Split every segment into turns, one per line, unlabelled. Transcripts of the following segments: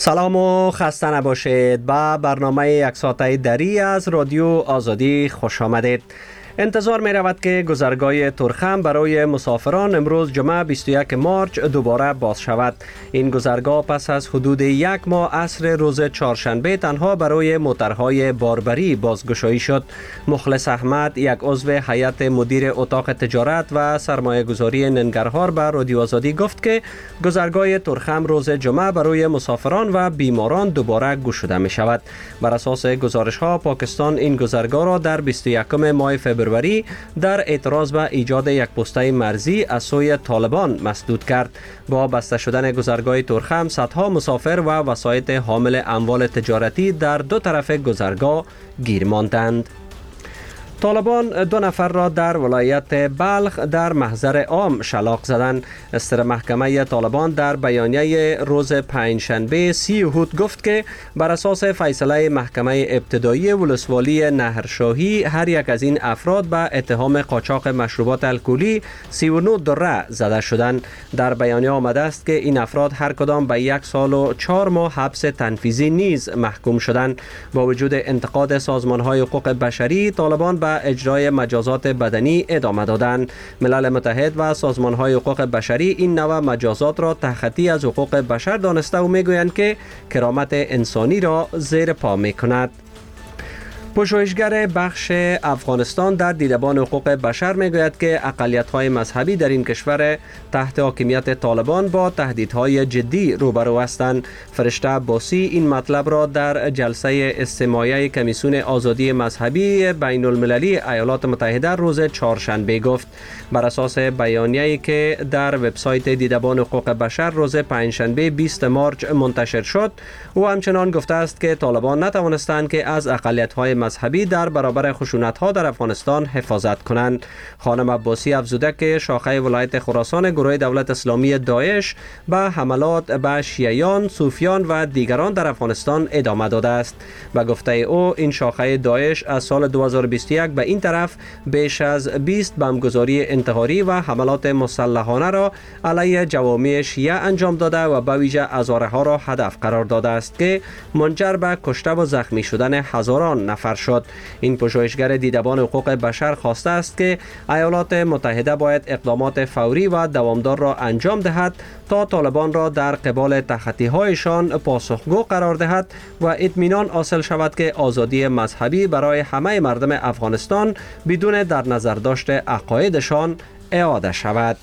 سلام و خسته نباشید. با برنامه یک ساعته دری از رادیو آزادی خوش آمدید. انتظار می رود که گذرگاه ترخم برای مسافران امروز جمعه 21 مارچ دوباره باز شود. این گذرگاه پس از حدود یک ماه عصر روز چهارشنبه تنها برای موترهای باربری بازگشایی شد. مخلص احمد، یک عضو هیئت مدیر اتاق تجارت و سرمایه گذاری ننگرهار به رادیو آزادی گفت که گذرگاه ترخم روز جمعه برای مسافران و بیماران دوباره گشوده می شود. بر اساس گزارش ها پاکستان این گذرگاه را در 21 ماه فوریه در اعتراض به ایجاد یک پسته مرزی از سوی طالبان مسدود کرد. با بسته شدن گذرگاه ترخم صدها مسافر و وسایط حامل اموال تجارتی در دو طرف گذرگاه گیر ماندند. طالبان 2 نفر را در ولایت بلخ در محضر عام شلاق زدند. استر محکمه طالبان در بیانیه روز پنجشنبه 30 احد گفت که بر اساس فیصله محکمه ابتدایی ولسوالی نهرشاهی هر یک از این افراد به اتهام قاچاق مشروبات الکلی 39 دره زده شدند. در بیانیه آمده است که این افراد هر کدام به 1 سال و 4 ماه حبس تنفیذی نیز محکوم شدند. با وجود انتقاد سازمان‌های حقوق بشری، طالبان به اجرای مجازات بدنی ادامه دادند. ملل متحد و سازمان‌های حقوق بشری این نوع مجازات را تخطی از حقوق بشر دانسته و میگویند که کرامت انسانی را زیر پا می‌کند. پژوهشگر بخش افغانستان در دیدبان حقوق بشر میگوید که اقلیت‌های مذهبی در این کشور تحت حاکمیت طالبان با تهدیدهای جدی روبرو هستند. فرشته عباسی این مطلب را در جلسه استماعیه کمیسیون آزادی مذهبی بین المللی ایالات متحده روز چهارشنبه گفت. بر اساس بیانیه‌ای که در وبسایت دیدبان حقوق بشر روز پنجشنبه 20 مارچ منتشر شد، او همچنان گفته است که طالبان نتوانستند که از اقلیت‌های مذهبی در برابر خشونت‌ها در افغانستان حفاظت کنند. خانم عباسی افزوده که شاخه ولایت خراسان گروه دولت اسلامی داعش به حملات به شیعیان، صوفیان و دیگران در افغانستان ادامه داده است. به گفته او این شاخه داعش از سال 2021 به این طرف بیش از 20 بمبگذاری انتحاری و حملات مسلحانه را علیه جوامع شیعه انجام داده و به ویژه هزارها را هدف قرار داده است که منجر به کشته و زخمی شدن هزاران نفر شد. این پژوهشگر دیدبان حقوق بشر خواسته است که ایالات متحده باید اقدامات فوری و دوامدار را انجام دهد تا طالبان را در قبال تخطی‌هایشان پاسخگو قرار دهد و اطمینان حاصل شود که آزادی مذهبی برای همه مردم افغانستان بدون در نظر داشت عقایدشان اعاده شود.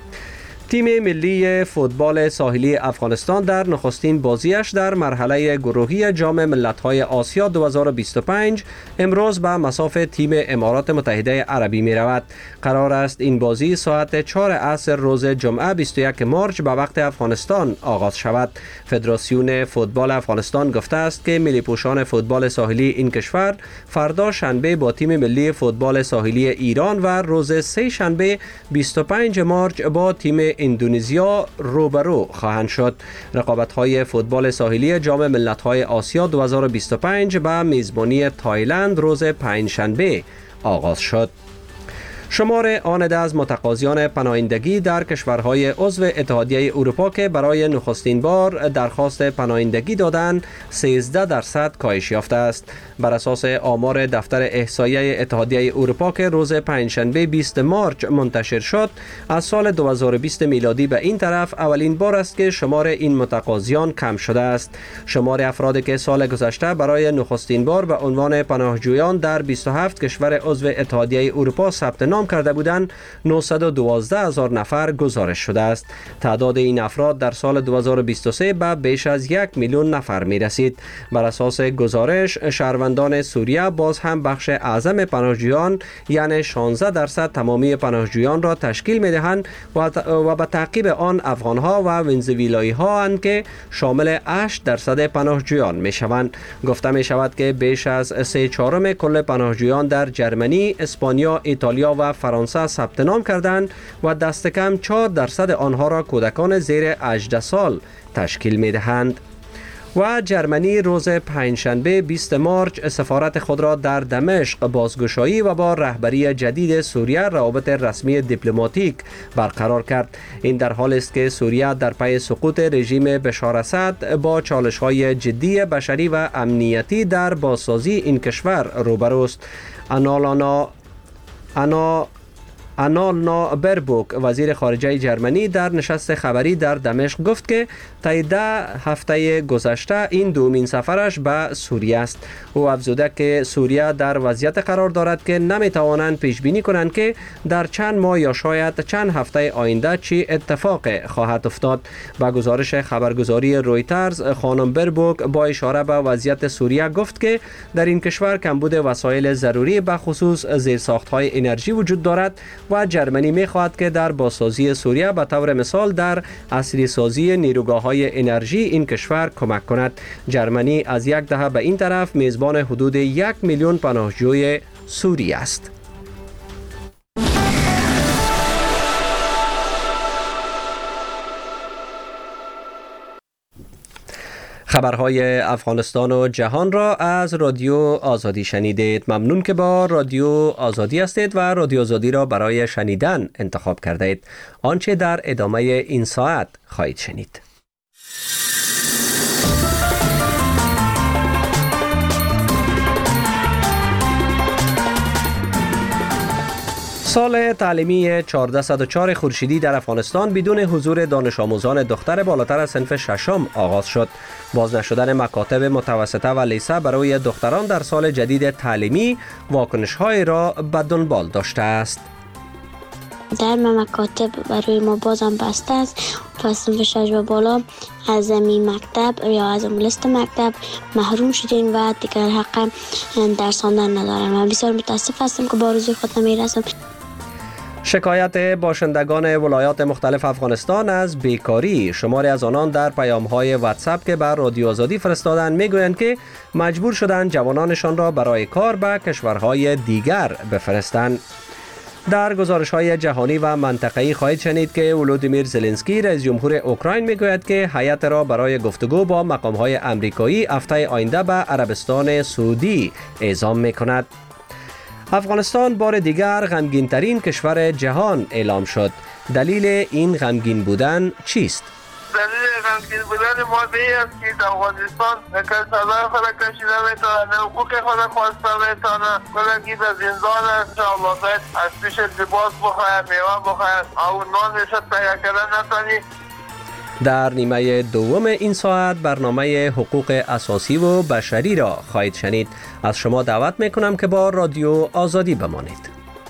تیم ملی فوتبال ساحلی افغانستان در نخستین بازیش در مرحله گروهی جام ملت‌های آسیا 2025 امروز به مصاف تیم امارات متحده عربی می رود. قرار است این بازی ساعت 4 عصر روز جمعه 21 مارچ به وقت افغانستان آغاز شود. فدراسیون فوتبال افغانستان گفته است که ملی پوشان فوتبال ساحلی این کشور فردا شنبه با تیم ملی فوتبال ساحلی ایران و روز سه شنبه 25 مارچ با تیم اندونزیا روبرو خواهند شد. رقابت‌های فوتبال ساحلی جام ملت‌های آسیا 2025 به میزبانی تایلند روز پنجشنبه آغاز شد. شمار آنده از متقاضیان پناهندگی در کشورهای عضو اتحادیه اروپا که برای نخستین بار درخواست پناهندگی دادند 13% کاهش یافته است. بر اساس آمار دفتر احصایه اتحادیه اروپا که روز پنجشنبه 20 مارچ منتشر شد، از سال 2020 میلادی به این طرف اولین بار است که شمار این متقاضیان کم شده است. شمار افرادی که سال گذشته برای نخستین بار به عنوان پناهجویان در 27 کشور عضو اتحادیه اروپا ثبت نام کرده بودند 912,000 نفر گزارش شده است. تعداد این افراد در سال 2023 به بیش از 1 میلیون نفر می رسید. بر اساس گزارش شهروندان سوریه باز هم بخش اعظم پناهجویان یعنی 16% تمامی پناهجویان را تشکیل می دهند و به تعقیب آن افغانها و ونزویلایی ها اند که شامل 8% پناهجویان می شوند. گفته می شود که بیش از 3/4 کل پناهجویان در جرمنی، اسپانیا، ایتالیا و فرانسه ثبت نام کردند و دست کم 4% آنها را کودکان زیر 18 سال تشکیل می دهند. و جرمنی روز پنجشنبه 20 مارچ سفارت خود را در دمشق بازگشایی و با رهبری جدید سوریه روابط رسمی دیپلماتیک برقرار کرد. این در حالی است که سوریه در پی سقوط رژیم بشار اسد با چالش‌های جدی بشری و امنیتی در بازسازی این کشور روبروست. آنالنا بربوک وزیر خارجه جرمنی در نشست خبری در دمشق گفت که طی 10 هفته گذشته این دومین سفرش به سوریه است. او افزوده که سوریه در وضعیت قرار دارد که نمیتوانند پیش بینی کنند که در چند ماه یا شاید چند هفته آینده چی اتفاق خواهد افتاد. با گزارش خبرگزاری رویترز خانم بربوک با اشاره به وضعیت سوریه گفت که در این کشور کمبود وسایل ضروری به خصوص زیرساخت‌های انرژی وجود دارد و جرمنی می‌خواهد که در بازسازی سوریه به طور مثال در عصری سازی نیروگاه‌های انرژی این کشور کمک کند. جرمنی از یک دهه به این طرف میزبان حدود 1 میلیون پناهجوی سوریه است. خبرهای افغانستان و جهان را از رادیو آزادی شنیدید. ممنون که با رادیو آزادی هستید و رادیو آزادی را برای شنیدن انتخاب کردید. آنچه در ادامه این ساعت خواهید شنید. سال تعلیمی 1404 خورشیدی در افغانستان بدون حضور دانش آموزان دختر بالاتر از صنف ششم آغاز شد. باز نشدن مکاتب متوسطه و لیسه برای دختران در سال جدید تعلیمی واکنش‌های را به دنبال داشته است.
در مکاتب برای ما بازم بسته است. پس صنف 6 و بالا از این مکتب یا از لیست مکتب محروم شدیم و دیگر حق درس خواندن ندارم. من بسیار متاسف هستم که با آرزوی خود نمیرسم.
شکایت باشندگان ولایات مختلف افغانستان از بیکاری. شماری از آنان در پیام‌های واتساپ که بر رادیو آزادی فرستادند میگویند که مجبور شدند جوانانشان را برای کار به کشورهای دیگر بفرستند. در گزارش‌های جهانی و منطقه‌ای خواهید شنید که ولودیمیر زلنسکی رئیس جمهور اوکراین میگوید که هیئت را برای گفتگو با مقام‌های آمریکایی هفته آینده به عربستان سعودی اعزام می‌کند. افغانستان بار دیگر غمگین‌ترین کشور جهان اعلام شد. دلیل این غمگین بودن چیست؟
دلیل غمگین بودن ما به این است که در افغانستان کسادای خود کشیده میتونه، حقوق خود خواسته میتونه، کلگی در زندان است، الله باید از پیش لباس بخواهد، میوه بخواهد، او نان نشد تهیه کردن نتانی.
در نیمه دوم این ساعت برنامه حقوق اساسی و بشری را خواهید شنید. از شما دعوت میکنم که با رادیو آزادی بمانید.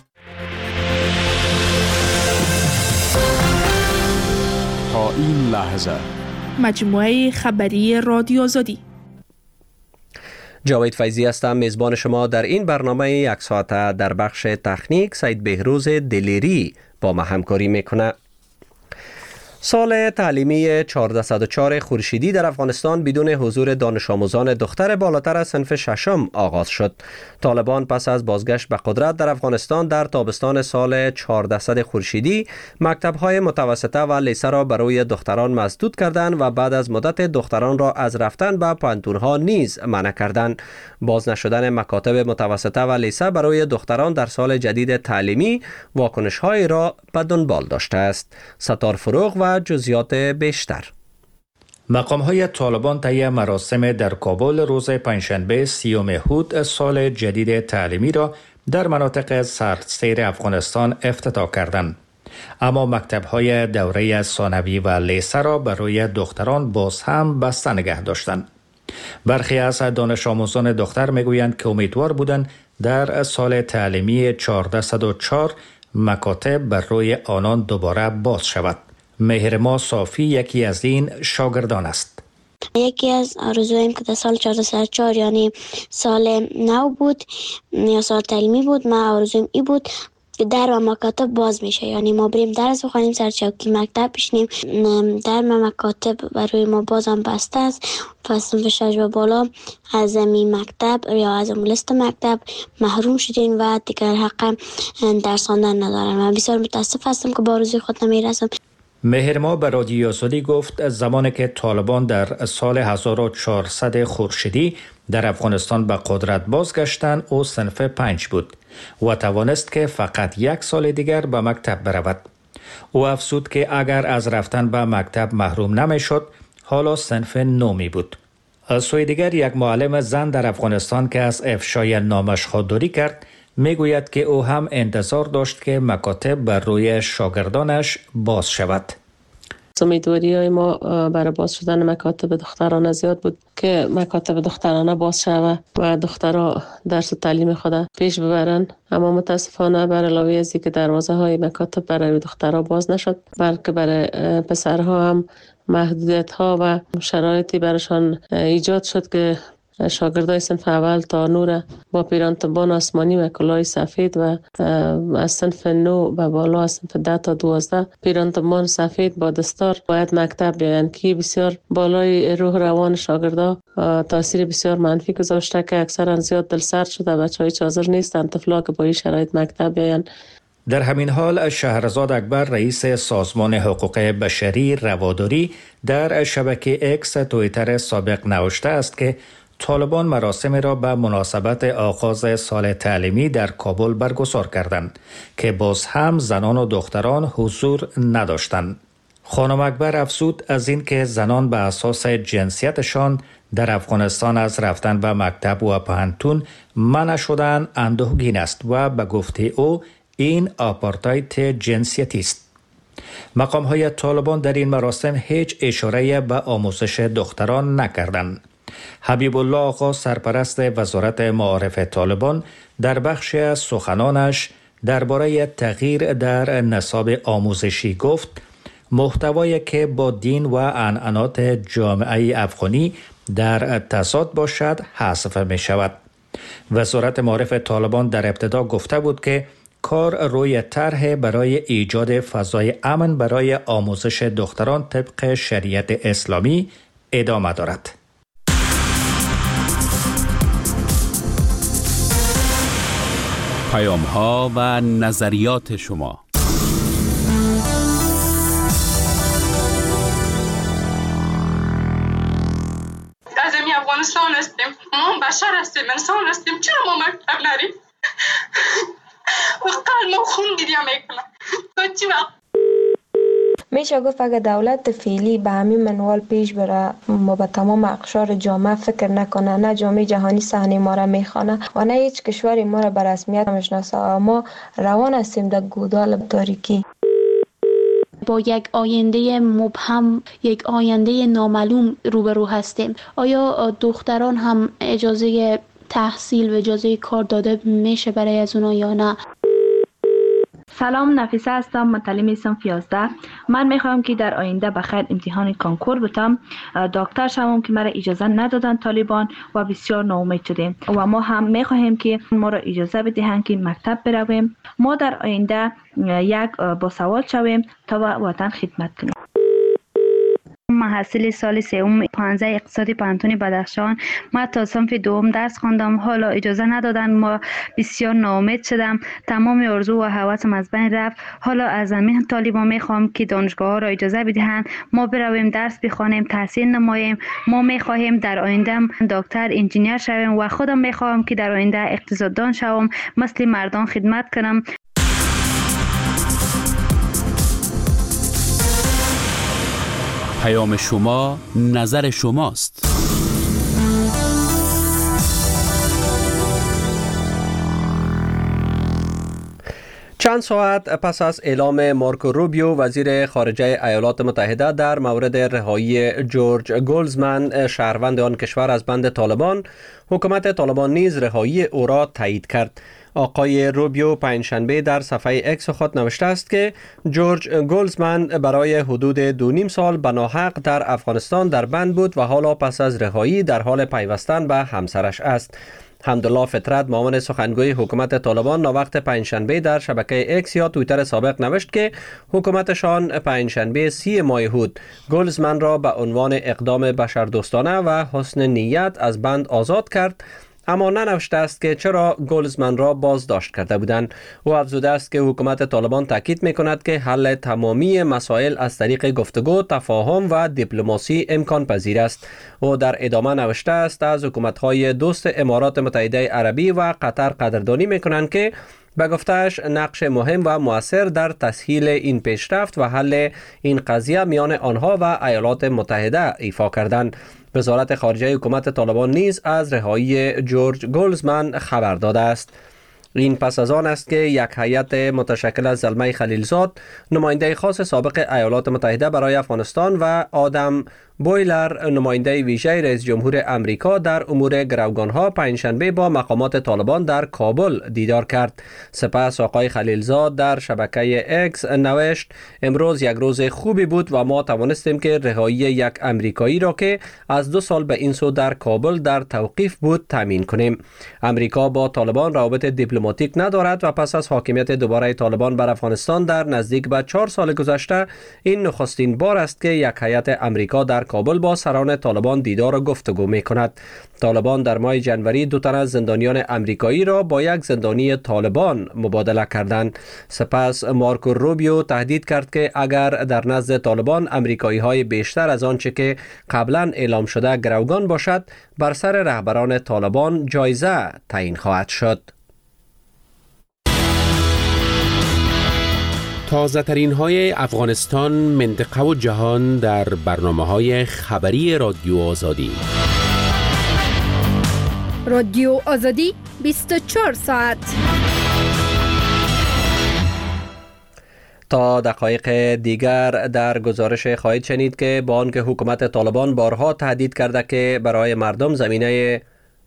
تا این لحظه
مجموعه خبری رادیو آزادی.
جاوید فیضی هستم، میزبان شما در این برنامه یک ساعته. در بخش تکنیک سید بهروز دلیری با ما همکاری میکنه. سال تعلیمی 1404 خورشیدی در افغانستان بدون حضور دانش آموزان دختر بالاتر از صنف ششم آغاز شد. طالبان پس از بازگشت به قدرت در افغانستان در تابستان سال 1400 خورشیدی مکتب‌های متوسطه و لیسه را برای دختران مسدود کردند و بعد از مدت دختران را از رفتن به پانتون‌ها نیز منع کردند. باز نشدن مکاتب متوسطه و لیسه برای دختران در سال جدید تعلیمی واکنش‌های را به دنبال داشته است. ستار فروغ و جزئیات بیشتر.
مقام‌های طالبان طی مراسم در کابل روز پنجشنبه 30 مهر سال جدید تعلیمی را در مناطق سراسر افغانستان افتتاح کردند. اما مکتب‌های دوره ثانوی و لیسه را برای دختران باز هم بسته نگه داشتند. برخی از دانش آموزان دختر میگویند که امیدوار بودند در سال تعلیمی 1404 مکاتب بر روی آنان دوباره باز شود. مهرما صافی یکی از این شاگردان است.
یکی از آرزویم که در سال 1404 یعنی سال نو بود یا سال تعلیمی بود، من آرزویم ای بود که در و مکاتب باز میشه، یعنی ما بریم درس بخونیم، سر چوکی مکتب بشینیم. در مکاتب برای ما بازم بسته است. پس صنف 6 و بالا از این مکتب یا از لیست مکتب محروم شدیم و دیگر حق درس خواندن ندارم. من بسیار متاسف هستم که با آرزوی خود نمیرسم.
مهرما به رادیو آزادی گفت زمانی که طالبان در سال 1400 خورشیدی در افغانستان به قدرت بازگشتند او صنف 5 بود و توانست که فقط 1 سال دیگر به مکتب برود. او افزود که اگر از رفتن به مکتب محروم نمیشد حالا صنف 9 می بود. از سوی دیگر یک معلم زن در افغانستان که از افشای نامش خودداری کرد میگوید که او هم انتظار داشت که مکاتب بر روی شاگردانش باز شود.
امیدواری های ما برای باز شدن مکاتب دخترانه زیاد بود که مکاتب دخترانه باز شود و دخترها درس و تعلیم خود پیش ببرن، اما متاسفانه بر علاوه از که دروازه های مکاتب برای دخترها باز نشد، بلکه برای پسرها هم محدودیت ها و شرایطی برشان ایجاد شد که شاگردای صنف اول تا 9 با پیرانتبان آسمانی و کلاه سفید و از صنف 9 به بالا از صنف 10 تا 12 پیرانتبان سفید با دستار باید مکتب بیایند که بسیار بالای روح روان شاگردا تاثیر بسیار منفی گذاشته که اکثرا زیاد دلسرد شده. بچه‌های حاضر نیستند طفلا که با این شرایط مکتب بیایند.
در همین حال شهرزاد اکبر رئیس سازمان حقوق بشری رواداری در شبکه اکس توییتر سابق نوشته است که طالبان مراسم را به مناسبت آغاز سال تعلیمی در کابل برگزار کردند که باز هم زنان و دختران حضور نداشتند. خانم اکبر افزود از این که زنان به اساس جنسیتشان در افغانستان از رفتن به مکتب و پوهنتون منع شدن اندوهگین است و به گفته او این آپارتاید جنسیتی است. مقام‌های طالبان در این مراسم هیچ اشاره به آموزش دختران نکردند. حبیب الله آقا سرپرست وزارت معارف طالبان در بخش از سخنانش درباره تغییر در نصاب آموزشی گفت محتوایی که با دین و عنعنات جامعه افغانی در تضاد باشد حذف می شود. وزارت معارف طالبان در ابتدا گفته بود که کار روی طرح برای ایجاد فضای امن برای آموزش دختران طبق شریعت اسلامی ادامه دارد.
پیام‌ها و نظریات شما.
از این افغانستان هستیم، ما بشر هستیم، انسان هستیم، چرا ما مکتب نریم؟ وقتا ما خون گریه میکنم تا چی وقت؟
میشه گفت اگر دولت فعلی به همین منوال پیش بره ما به تمام اقشار جامعه فکر نکنه، نه جامعه جهانی صحنه ما را میخوانه و نه هیچ کشوری ما را به رسمیت میشناسه، ما روان هستیم در گودال تاریکی
با یک آینده مبهم، یک آینده نامعلوم روبرو هستیم. آیا دختران هم اجازه تحصیل و اجازه کار داده میشه برای از اونا یا نه؟
سلام، نفیسه هستم، متعلم صنف 11. من میخوام که در آینده بخیر امتحان کانکور بتم، دکتر شوم که مرا اجازه ندادن طالبان و بسیار ناامید شدیم و ما هم میخواهیم که ما را اجازه بدهند که مکتب برویم، ما در آینده یک باسواد شویم تا وطن خدمت کنیم.
محصل سال سوم 15 اقتصادی پانتون بدخشان. ما تا صنف دوم درس خواندم، حالا اجازه ندادن، ما بسیار ناامید شدم، تمام آرزو و هوسم از بین رفت. حالا از همین طالبان میخوام که دانشگاه ها را اجازه بدهند ما برویم درس بخوانیم، تحصیل نماییم. ما میخواهیم در آینده دکتر، انجینیر شویم و خودم میخوام که در آینده اقتصاددان شوم، مثل مردان خدمت کنم.
پیام شما، نظر شماست.
چند ساعت پس از اعلام مارکو روبیو وزیر خارجه ایالات متحده در مورد رهایی جورج گلزمن شهروند آن کشور از بند طالبان، حکومت طالبان نیز رهایی او را تایید کرد. آقای روبیو پنجشنبه در صفحه اکس خود نوشته است که جورج گلزمن برای حدود 2.5 سال به ناحق در افغانستان در بند بود و حالا پس از رهایی در حال پیوستن به همسرش است. حمدالله فطرت، معاون سخنگوی حکومت طالبان، ناوقت پنجشنبه در شبکه اکس یا توییتر سابق نوشت که حکومتشان پنجشنبه 30 ماه هود گلزمن را به عنوان اقدام بشردوستانه و حسن نیت از بند آزاد کرد اما ننوشته است که چرا گلزمن را بازداشت کرده بودند. او افزوده است که حکومت طالبان تاکید می‌کند که حل تمامی مسائل از طریق گفتگو، تفاهم و دیپلماسی امکان پذیر است. او در ادامه نوشته است از حکومت‌های دوست امارات متحده عربی و قطر قدردانی می‌کنند که به گفته‌اش نقش مهم و مؤثر در تسهیل این پیشرفت و حل این قضیه میان آنها و ایالات متحده ایفا کردند. وزارت خارجه حکومت طالبان نیز از رهایی جورج گلزمن خبر داده است. این پس از آن است که یک هیئت متشکل از زلمه خلیلزاد، نماینده خاص سابق ایالات متحده برای افغانستان و آدم بویلر، نماینده ویژه رئیس جمهور امریکا در امور گروگانها، پنجشنبه با مقامات طالبان در کابل دیدار کرد. سپس آقای خلیلزاد در شبکه اکس نوشت: امروز یک روز خوبی بود و ما توانستیم که رهایی یک امریکایی را که از 2 سال به این سو در کابل در توقیف بود تامین کنیم. امریکا با طالبان روابط دیپلماتیک ندارد و پس از حاکمیت دوباره طالبان بر افغانستان در نزدیک به 4 سال گذشته این نخستین بار است که یک هیئت امریکا در کابل با سران طالبان دیدار و گفتگو می کند. طالبان در ماه جنوری 2 تن از زندانیان امریکایی را با یک زندانی طالبان مبادله کردند. سپس مارکو روبیو تهدید کرد که اگر در نزد طالبان امریکایی های بیشتر از آنچه که قبلا اعلام شده گروگان باشد، بر سر رهبران طالبان جایزه تعیین خواهد شد.
تازه ترین های افغانستان، منطقه و جهان در برنامه‌های خبری رادیو آزادی.
رادیو آزادی 24 ساعت.
تا دقایق دیگر در گزارش خواهید شنید که با آنکه حکومت طالبان بارها تهدید کرده که برای مردم زمینه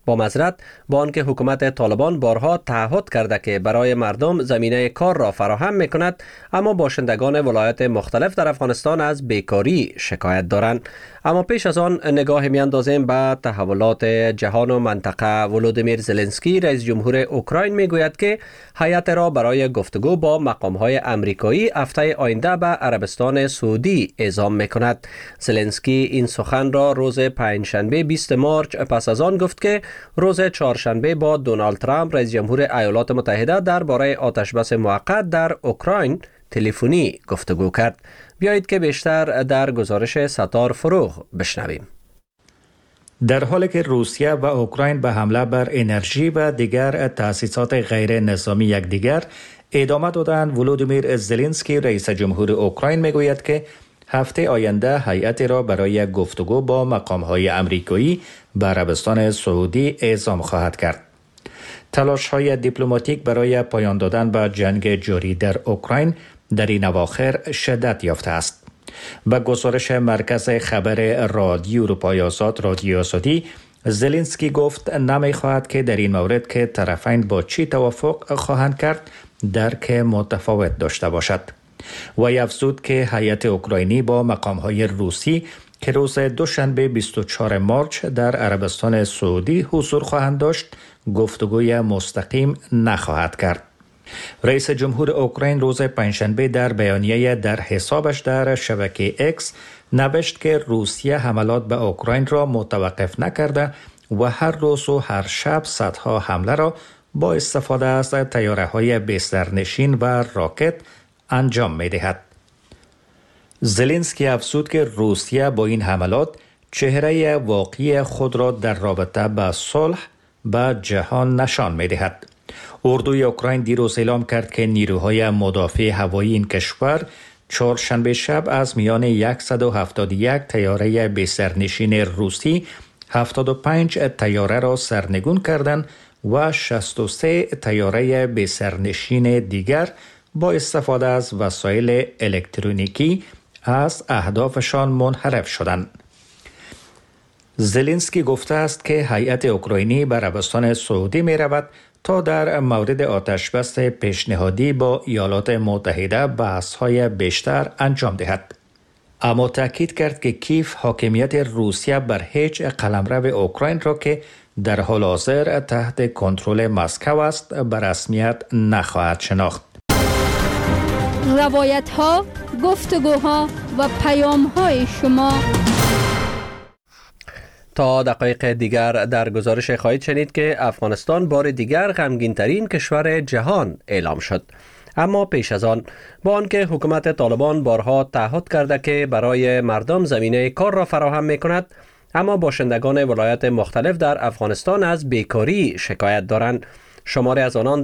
تعهد کرده که برای مردم زمینه کار را فراهم می‌کند، اما باشندگان ولایات مختلف در افغانستان از بیکاری شکایت دارند. اما پیش از آن نگاه می‌اندازیم به تحولات جهان و منطقه. ولودیمیر زلنسکی رئیس جمهور اوکراین میگوید که هیئت را برای گفتگو با مقام‌های آمریکایی هفته آینده به عربستان سعودی اعزام می‌کند. زلنسکی این سخن را روز پنجشنبه 20 مارس پس از آن گفت که روز چهارشنبه با دونالد ترامپ رئیس جمهور ایالات متحده درباره آتشبس موقت در اوکراین تلفنی گفتگو کرد. بیایید که بیشتر در گزارش ستار فروغ بشنویم.
در حالی که روسیه و اوکراین به حمله بر انرژی و دیگر تأسیسات غیر نظامی یکدیگر ادامه دادند، ولودیمیر زلنسکی رئیس جمهور اوکراین میگوید که هفته آینده هیئتی را برای گفتگو با مقام‌های آمریکایی به عربستان سعودی اعزام خواهد کرد. تلاش‌های دیپلماتیک برای پایان دادن به جنگ جاری در اوکراین در این اواخر شدت یافته است. به گزارش مرکز خبر رادیو اروپای آزاد رادیو آزادی، زلنسکی گفت نمی‌خواهد که در این مورد که طرفین با چی توافق خواهند کرد درک متفاوت داشته باشد. و افزود که هیئت اوکراینی با مقام‌های روسی که روز دوشنبه 24 مارس در عربستان سعودی حضور خواهند داشت، گفتگوی مستقیم نخواهد کرد. رئیس جمهور اوکراین روز پنجشنبه در بیانیه در حسابش در شبکه اکس نوشت که روسیه حملات به اوکراین را متوقف نکرده و هر روز و هر شب صدها حمله را با استفاده از طیاره‌های بسترنشین و راکت انجام می‌دهد. زلنسکی افزود که روسیه با این حملات چهره واقعی خود را در رابطه با صلح به جهان نشان می‌دهد. اردوی اوکراین دیروز اعلام کرد که نیروهای مدافع هوایی این کشور چهارشنبه شب از میان 171 طیاره بسترنشین روسی 75 طیاره را سرنگون کردند و 63 طیاره بسترنشین دیگر با استفاده از وسایل الکترونیکی از اهدافشان منحرف شدند. زلنسکی گفته است که هیئت اوکراینی به عربستان سعودی می رود تا در مورد آتشبس پیشنهادی با ایالات متحده بحث‌های بیشتر انجام دهد. اما تاکید کرد که کیف حاکمیت روسیه بر هیچ قلمرو اوکراین را که در حال حاضر تحت کنترل مسکو است به رسمیت نخواهد شناخت.
روایت‌ها، گفتگوها و پیام‌های شما.
تا دقایق دیگر در گزارش خواهید شنید که افغانستان بار دیگر غمگین‌ترین کشور جهان اعلام شد. اما پیش از آن با آنکه حکومت طالبان بارها تعهد کرده که برای مردم زمینه کار را فراهم می‌کند، اما باشندگان ولایات مختلف در افغانستان از بیکاری شکایت دارند. شماری از آنان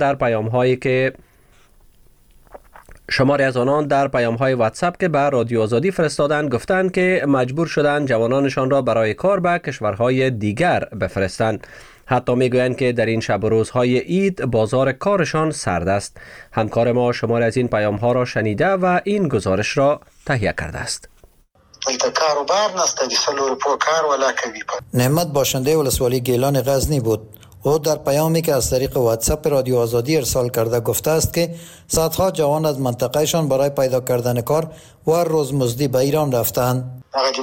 در پیام‌های واتساپ که به رادیو آزادی فرستادند گفتند که مجبور شدند جوانانشان را برای کار به کشورهای دیگر بفرستند. حتی میگویند که در این شب و روزهای عید بازار کارشان سرد است. همکار ما شماری از این پیام‌ها را شنیده و این گزارش را تهیه کرده است.
نعمت باشنده ولسوالی گیلان غزنی بود. او در پیامی که از طریق واتساپ رادیو آزادی ارسال کرده گفته است که صدها جوان از منطقهشان برای پیدا کردن کار و روزمزدی به ایران رفتند.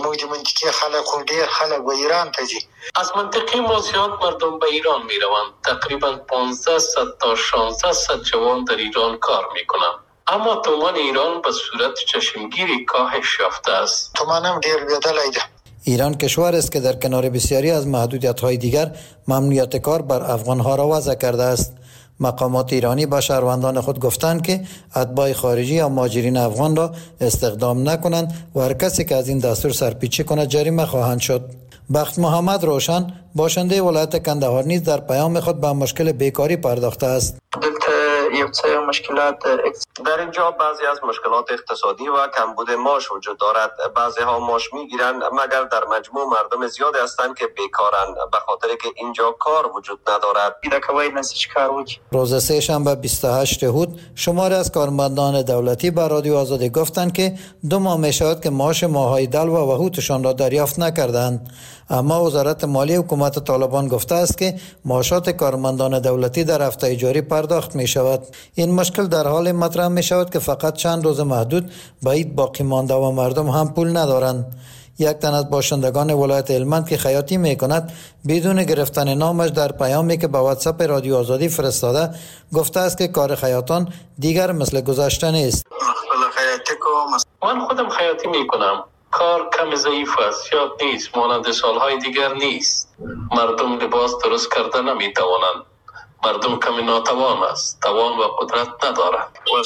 از منطقه ما زیاد مردم به ایران می روند. تقریبا 1500 تا 1600 جوان در ایران کار می کنند. اما تومان ایران به صورت چشمگیری کاهش یافته است.
تومانم دیر بیادل ایده. ایران کشور است که در کنار بسیاری از محدودیت‌های دیگر ممنوعیت کار بر افغان‌ها را وضع کرده است. مقامات ایرانی به شهروندان خود گفتند که اتباع خارجی یا مهاجرین افغان را استخدام نکنند و هر کسی که از این دستور سرپیچی کند جریمه خواهند شد. بخت محمد روشن باشنده ولایت کندهار نیز در پیام خود به مشکل بیکاری پرداخته است.
مشکلات در اینجا بعضی از مشکلات اقتصادی و کمبود معاش وجود دارد. بعضی ها معاش میگیرند مگر در مجموع مردم زیادی هستند که بیکارند به خاطر که اینجا کار وجود ندارد.
روز سه شنبه 28 هود شماری از کارمندان دولتی به رادیو آزادی گفتند که 2 ماه می شود که معاش ماههای دلو و هوتشان را دریافت نکردند. اما وزارت مالی حکومت طالبان گفته است که معاشات کارمندان دولتی در هفته جاری پرداخت می شود. این مشکل در حال مطرح می شود که فقط چند روز محدود به عید باقی مانده و مردم هم پول ندارند. یک تن از باشندگان ولایت هلمند که خیاطی می کند بدون گرفتن نامش در پیامی که به واتساپ رادیو آزادی فرستاده گفته است که کار خیاطان دیگر مثل گذشته نیست.
من خودم خیاطی می کنم. کار کم ضعیف است، یاد نیست، مانند سالهای دیگر نیست. مردم لباس درست کرده نمی توانند. مردم کمی ناتوان است، توان و قدرت ندارند.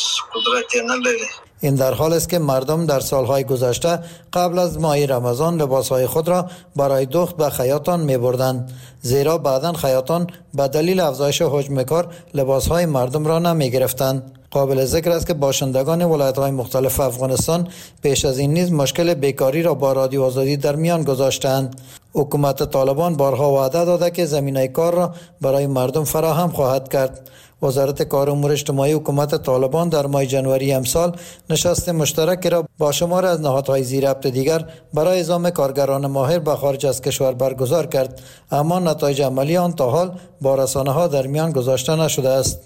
این در حال است که مردم در سالهای گذشته قبل از ماه رمضان لباسهای خود را برای دوخت به خیاطان می بردند، زیرا بعداً خیاطان به دلیل افزایش حجم کار لباسهای مردم را نمی گرفتند. قابل ذکر است که باشندگان ولایت‌های مختلف افغانستان پیش از این نیز مشکل بیکاری را با رادیو آزادی در میان گذاشتند. حکومت طالبان بارها وعده داده که زمینه کار را برای مردم فراهم خواهد کرد. وزارت کار و امور اجتماعی حکومت طالبان در ماه ژانویه امسال نشست مشترکی را با شمار از نهادهای زیر ربط دیگر برای اعزام کارگران ماهر به خارج از کشور برگزار کرد، اما نتایج عملی آن تا حال با رسانه‌ها در میان گذاشته نشده است.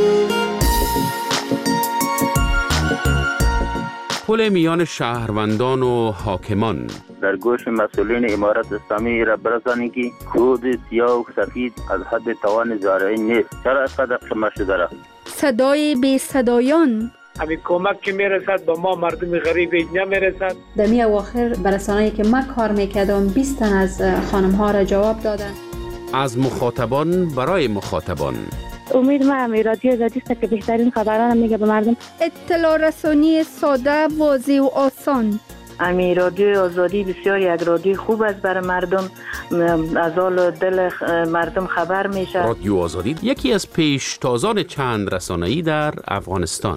پل میان شهروندان و حاکمان
در گوش مسئولین امارت اسلامی را برسانید که کود سیاه و سفید از حد توان زارعی نیست. چرا اینقدر شما شده را؟
صدای بی صدایان
همین کمک که میرسد با ما مردم غریب نمیرسد.
در می اواخر برسانه‌ای که من کار میکردم 20 تن از خانم ها را جواب دادن.
از مخاطبان برای مخاطبان.
امید ما رادیو آزادی است که بهترین خبران میگه به مردم.
اطلاع رسانی ساده، واضح و آسان.
رادیو آزادی بسیار یک رادیو خوب است برای مردم، از حال دل مردم خبر میشه.
رادیو آزادی یکی از پیشتازان چند رسانه‌ای در افغانستان.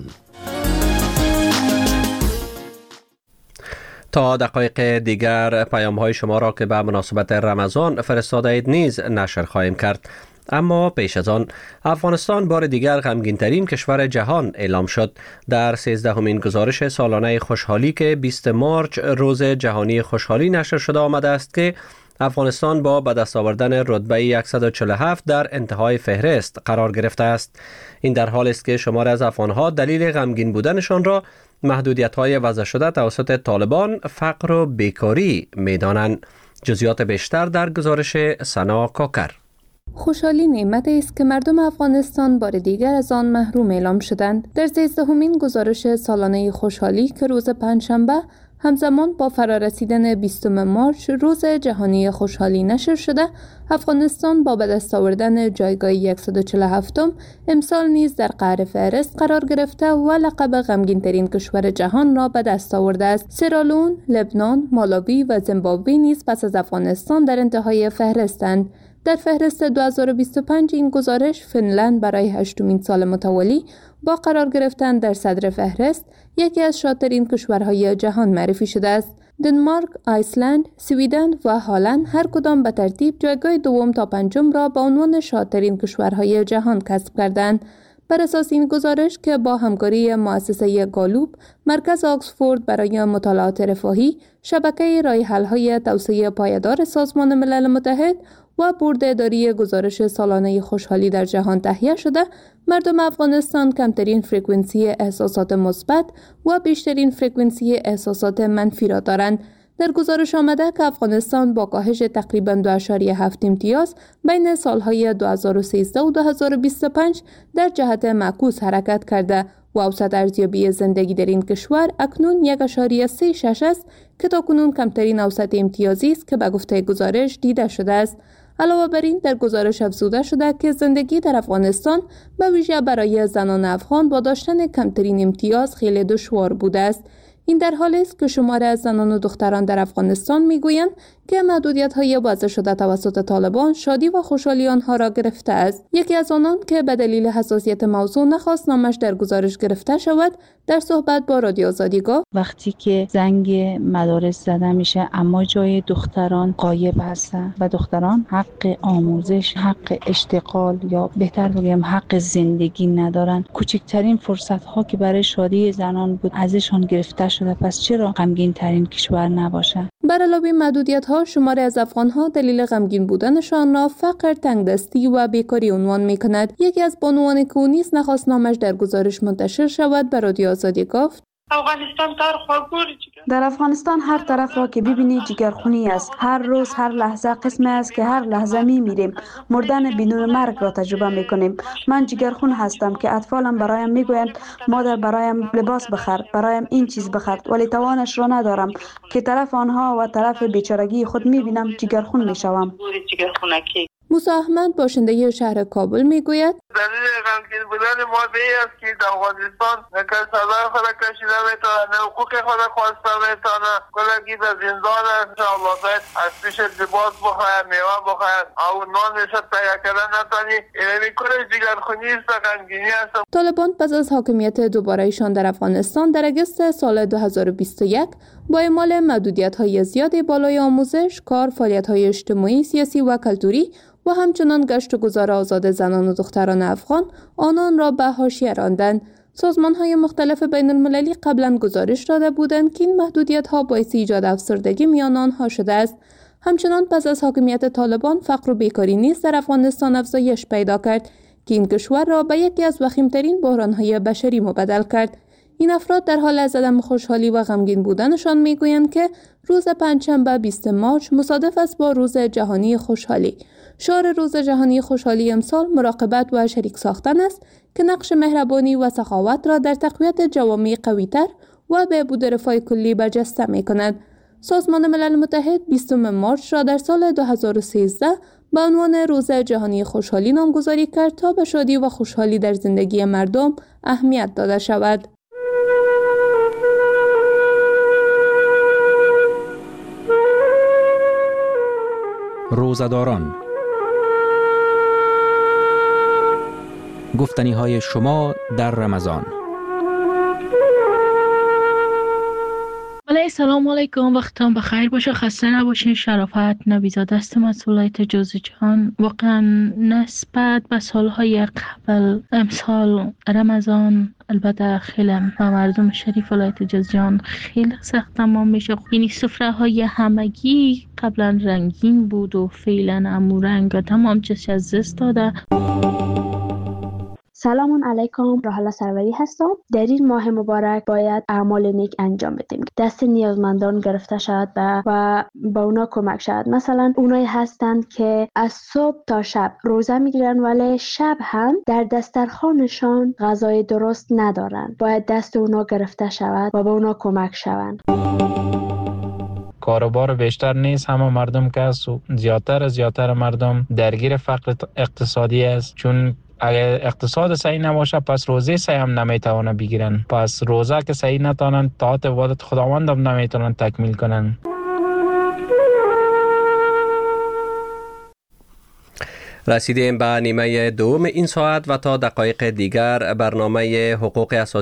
تا دقایق دیگر پیام‌های شما را که به مناسبت رمضان فرستاده اید نیز نشر خواهیم کرد. اما پیش از آن افغانستان بار دیگر غمگین‌ترین کشور جهان اعلام شد. در 13مین گزارش سالانه خوشحالی که 20 مارچ روز جهانی خوشحالی نشر شده آمده است که افغانستان با به دست آوردن رتبه 147 در انتهای فهرست قرار گرفته است. این در حالی است که شمار از افغان‌ها دلیل غمگین بودنشان را محدودیت‌های وضع شده توسط طالبان، فقر و بیکاری می‌دانند. جزئیات بیشتر در گزارش سنا کاکر.
خوشحالی نعمتی است که مردم افغانستان بار دیگر از آن محروم اعلام شدند. در 13مین گزارش سالانه خوشحالی که روز پنجشنبه همزمان با فرارسیدن 20 مارچ روز جهانی خوشحالی نشر شده، افغانستان با به دست آوردن جایگاه 147م امسال نیز در قعر فهرست قرار گرفته و لقب غمگین ترین کشور جهان را به دست آورده است. سرالئون، لبنان، مالاوی و زیمبابوه نیز پس از افغانستان در انتهای فهرستند. در فهرست 2025 این گزارش فنلند برای 8مین سال متوالی با قرار گرفتن در صدر فهرست یکی از شادترین کشورهای جهان معرفی شده است. دنمارک، آیسلند، سویدن و هلند هر کدام به ترتیب جایگاه دوم تا پنجم را به عنوان شادترین کشورهای جهان کسب کردند. بر اساس این گزارش که با همکاری مؤسسه گالوب، مرکز آکسفورد برای مطالعات رفاهی، شبکه راه‌حل‌های توسعه پایدار سازمان ملل متحد و بورد اداری گزارش سالانه خوشحالی در جهان تهیه شده، مردم افغانستان کمترین فرکانسی احساسات مثبت و بیشترین فرکانسی احساسات منفی را دارند. در گزارش آمده که افغانستان با کاهش تقریباً 2.7 امتیاز بین سالهای 2013 و 2025 در جهت معکوس حرکت کرده و اوسط ارزیابی زندگی در این کشور اکنون 1.36 است که تاکنون کمترین اوسط امتیازی است که به گفته گزارش دیده شده است. علاوه بر این در گزارش افزوده شده که زندگی در افغانستان به ویژه برای زنان افغان با داشتن کمترین امتیاز خیلی دشوار بوده است. این در حالی است که شمار از زنان و دختران در افغانستان میگویند که محدودیت‌های وضع شده توسط طالبان شادی و خوشحالی آنها را گرفته است. یکی از آنان که به دلیل حساسیت موضوع نخواست نامش در گزارش گرفته شود، در صحبت با رادیو آزادی گفت:
وقتی که زنگ مدارس زده میشه اما جای دختران غایب هستن و دختران حق آموزش، حق اشتغال یا بهتر بگم حق زندگی ندارن، کوچکترین فرصت ها که برای شادی زنان بود ازشان گرفته شده، پس چرا غمگین ترین کشور نباشه؟
بر علاوه محدودیت‌ها، شماری از افغان‌ها دلیل غمگین بودنشان را فقر، تنگدستی و بیکاری عنوان می‌کند. یکی از بانوان که او نیز نخواست نامش در گزارش منتشر شود به رادیو آزادی گفت:
افغانستان
در افغانستان هر طرف را که ببینی جگرخونی است. هر روز هر لحظه قسمی است که هر لحظه میمیریم. مردن بدون مرگ را تجربه میکنیم. من جگرخون هستم که اطفالم برایم میگویند مادر برایم لباس بخر، برایم این چیز بخر، ولی توانش را ندارم که طرف آنها و طرف بیچارگی خود میبینم جگرخون میشوم.
موسی احمد باشنده شهر کابل میگوید:
دلیل غمگین بودن ما به این است که در افغانستان که صدای خود کشیده میتونه، حقوق خود خواسته میتونه، کلگی در زندان است، الله باید از پیش لباس بخواهد، میوه بخواهد، او نان نشد تهیه کردن نتانی. اینمی کلش جگرخونی است، غمگینی است.
طالبان پس از حاکمیت دوباره‌ایشان در افغانستان در اگست سال 2021 با اعمال محدودیت‌های زیادی بالای آموزش، کار، فعالیت‌های اجتماعی، سیاسی و کلتوری و همچنان گشت و گذار آزاد زنان و دختران افغان آنان را به حاشیه راندند. سازمان‌های مختلف بین المللی قبلا گزارش داده بودند که این محدودیت‌ها باعث ایجاد افسردگی میان آنها شده است. همچنان پس از حاکمیت طالبان فقر و بیکاری نیز در افغانستان افزایش پیدا کرد که این کشور را به یکی از وخیم‌ترین بحران‌های بشری مبدل کرد. این افراد در حال از عدم خوشحالی و غمگین بودنشان میگویند که روز پنجشنبه 20 مارچ مصادف است با روز جهانی خوشحالی. شعار روز جهانی خوشحالی امسال مراقبت و شریک ساختن است که نقش مهربانی و سخاوت را در تقویت جوامع قوی‌تر و بهبود رفاه کلی برجسته می‌کند. سازمان ملل متحد 20 مارچ را در سال 2013 به عنوان روز جهانی خوشحالی نامگذاری کرد تا به شادی و خوشحالی در زندگی مردم اهمیت داده شود.
روزه‌داران، گفتنی‌های شما در رمضان.
سلام علیکم، وقتتان بخیر باشه، خسته نباشین. شرافت نویزاده است، مسئولیت جزء جهان. واقعا نسبت به سالهای قبل امسال رمضان البته خیلی و مردم شریف ولایت جوزجان خیلی سخت تمام میشه. یعنی سفره های همگی قبلا رنگین بود و فعلا امو رنگ تمام چیز از دست داده.
سلام علیکم، راحله سروری هستم. در این ماه مبارک باید اعمال نیک انجام بدیم، دست نیازمندان گرفته شود و با اونا کمک شود. مثلا اونایی هستند که از صبح تا شب روزه میگیرن ولی شب هم در دسترخوانشان غذای درست ندارن، باید دست اونا گرفته شود و به اونا کمک شوند.
کاروبار بیشتر نیست، همه مردم که زیادتر مردم درگیر فقر اقتصادی است، چون اگر اقتصاد صحیح نباشه پس روزه صحیح هم نمیتوانه بگیرن، پس روزه که صحیح نتونن طاعت عبادت خداوند هم نمیتونن تکمیل کنن.
رسیدیم به نیمه دوم این ساعت و تا دقایق دیگر برنامه حقوق اساسی